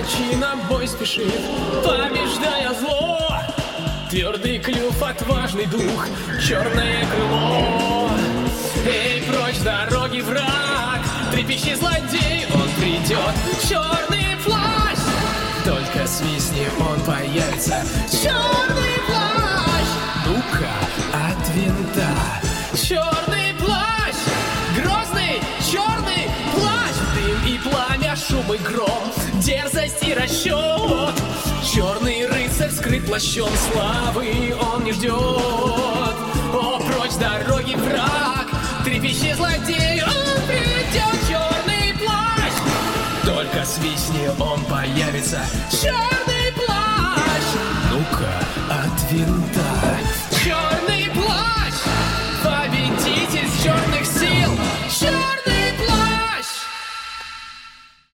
ночи на бой спешит, побеждая зло. Твердый клюв, отважный дух, черное крыло. Эй, прочь с дороги, враг, трепещи, злодей, он придет. Черный плащ, только свистни, он появится. Черный плащ, ну-ка, от винта. Черный плащ, грозный черный плащ. Дым и пламя, шум и гром, дерзость и расчет. Черный рыцарь скрыт плащом славы, он не ждет. О, прочь с дороги, враг, трепещи, злодей, он придет. Черный плащ, только свистни, он появится. Черный плащ, ну-ка, от винта.